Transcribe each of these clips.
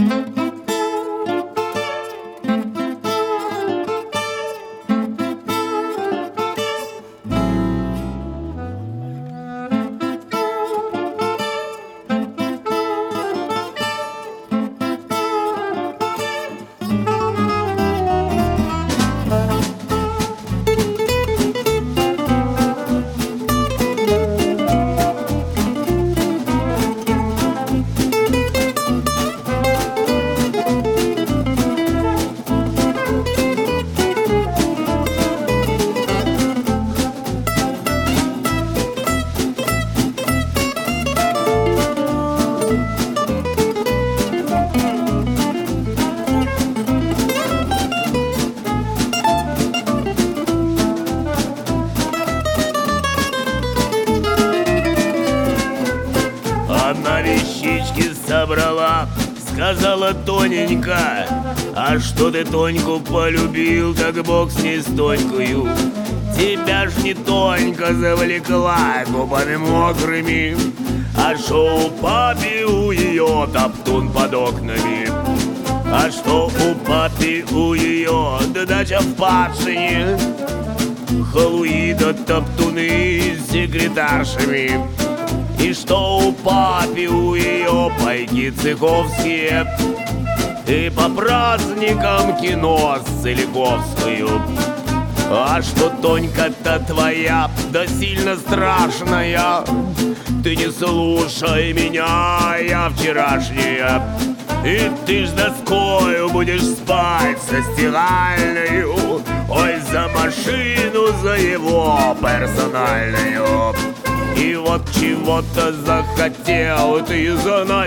Одна вещички собрала, сказала тоненько: а что ты Тоньку полюбил, так бог с ней с Тонькою. Тебя ж не Тонька завлекла губами мокрыми, а шо у папи у ее топтун под окнами. А что у папи у ее да дача в Патшине, халуи да топтуны с секретаршами. И что у папи у ее пайки цеховские, и по праздникам кино с Целиковскою. А что Тонька-то твоя, да сильно страшная, ты не слушай меня, я вчерашняя. И ты ж доскою будешь спать со стиральною, ой, за машину, за его персональную. И вот чего-то захотел, ты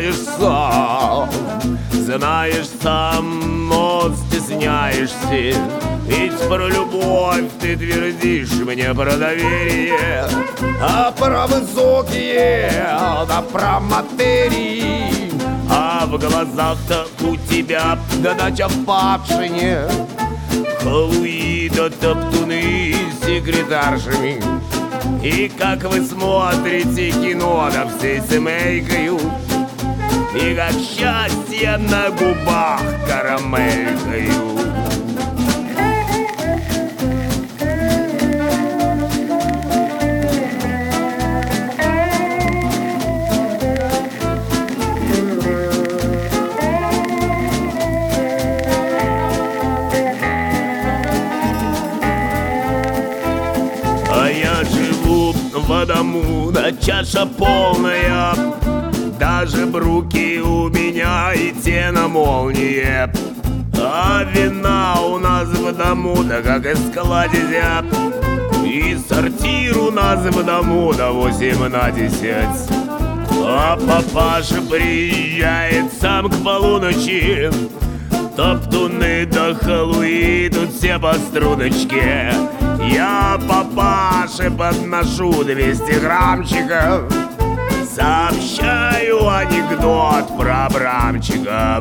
знаешь сам, но стесняешься. Ведь про любовь ты твердишь мне про доверие, а про высокие, да про материи. А в глазах-то у тебя да дача в Патшине, халуи да топтуны с секретаршами. И как вы смотрите кино да всей семейкою, и как счастье на губах карамелькою. А я живу в дому, да чаша полная, даже бруки у меня и те на молнии. А вина у нас в дому, да как из кладезя, и сортир у нас в дому, да 8 на 10. А папаша приезжает сам к полуночи, топтуны да халуи тут все по струночке. Я папаше подношу 200 граммчиков, сообщаю анекдот про Абрамчиков.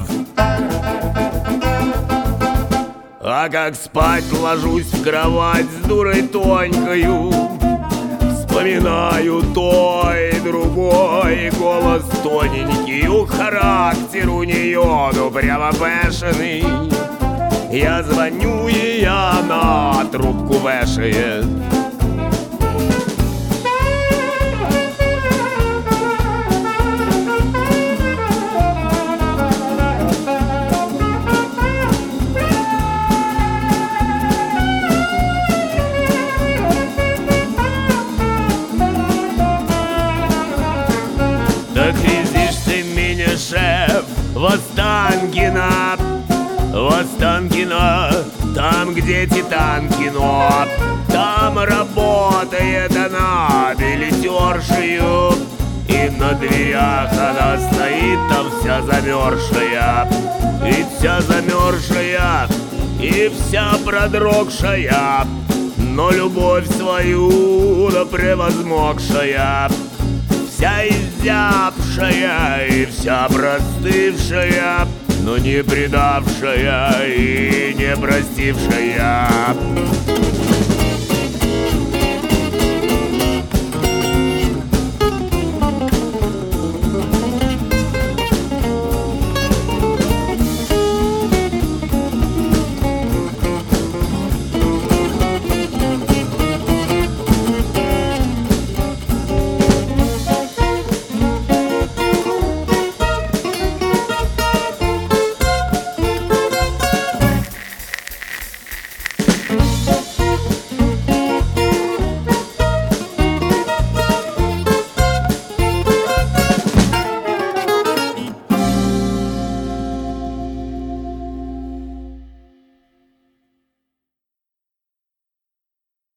А как спать ложусь в кровать с дурой Тонькою, вспоминаю той и другой голос тоненький, характер у нее, ну прямо бешеный. Я звоню ей, она трубку вешает. Так везишь ты меня, шеф, в Останкино, там, где Титанкино. Там работает она билетершею, и на дверях она стоит там вся замерзшая. И вся замерзшая, и вся продрогшая, но любовь свою да превозмогшая. Вся изябшая и вся простывшая, но не предавшая и не простившая.